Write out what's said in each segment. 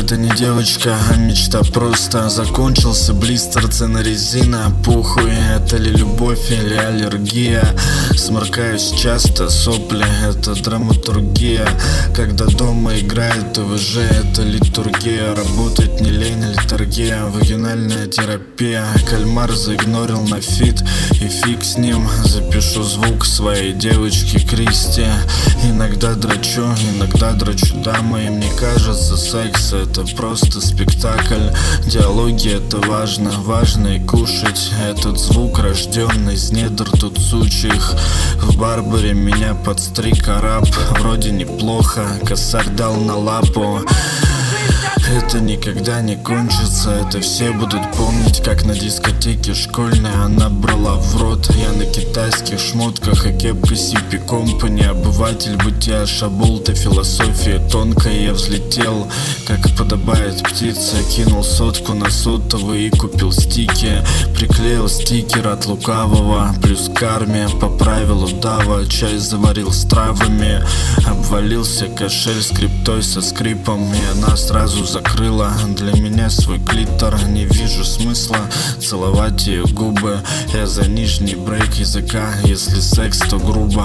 Это не девочка, а мечта просто. Закончился блистер, цена резина. Похуй, это ли любовь или аллергия. Сморкаюсь часто, сопли, это драматургия. Когда дома играет ТВЖ, это литургия. Работать не лень, литургия, вагинальная терапия. Кальмар заигнорил на фит, и фиг с ним. Запишу звук своей девочки Кристи. Иногда дрочу дамы, и мне кажется, секс это просто спектакль. Диалоги это важно, важно и кушать. Этот звук рожден из недр тут сучих. В Барбаре меня подстриг араб. Вроде неплохо, косарь дал на лапу. Это никогда не кончится, это все будут помнить, как на дискотеке школьной она брала в рот. Я на китайских шмотках и кепка Сипи Компани. Обыватель бытия, шабулта, философия тонкая. Я взлетел, как подобает птица. Кинул сотку на сотовый и купил стики. Приклеил стикер от лукавого, плюс карме. Поправил удава, чай заварил с травами. Обвалился кошель с криптой со скрипом, и она сразу закрыла для меня свой клитор. Не вижу смысла целовать ее губы. Я за нижний брейк языка, если секс, то грубо.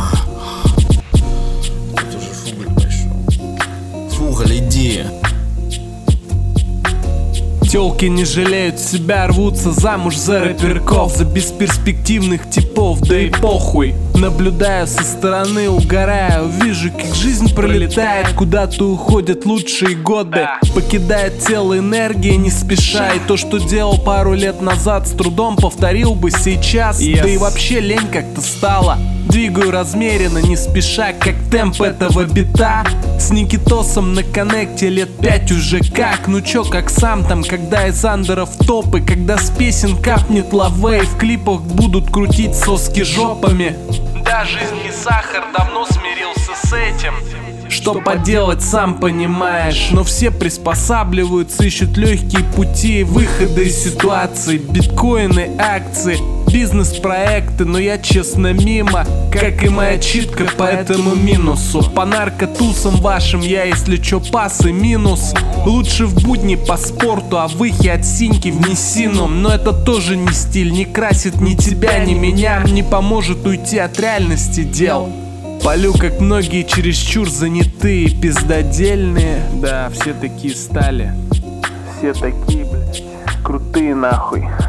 Это уже Фуголь пошел. Фуголь, иди. Тёлки не жалеют себя, рвутся замуж за рэперков, за бесперспективных типов, да и похуй. Наблюдаю со стороны, угораю, вижу, как жизнь пролетает, куда-то уходят лучшие годы. Покидает тело энергия не спеша, и то, что делал пару лет назад, с трудом повторил бы сейчас. Да и вообще лень как-то стала. Двигаю размеренно, не спеша, как темп этого бита. С Никитосом на коннекте лет 5 уже как. Ну чё, как сам там, когда из андеров топы, когда с песен капнет лавей, в клипах будут крутить соски жопами. Да, жизнь не сахар, давно смирился с этим. Что поделать, сам понимаешь. Но все приспосабливаются, ищут легкие пути выхода из ситуации. Биткоины, акции, бизнес-проекты, но я честно мимо, как и моя читка по этому минусу. По наркотусам вашим я, если чё, пас и минус. Лучше в будни по спорту, а выхи от синьки в несину. Но это тоже не стиль, не красит ни тебя, ни меня. Не поможет уйти от реальности дел. Палю, как многие чересчур занятые, пиздодельные. Да, все такие стали. Все такие, блядь, крутые нахуй.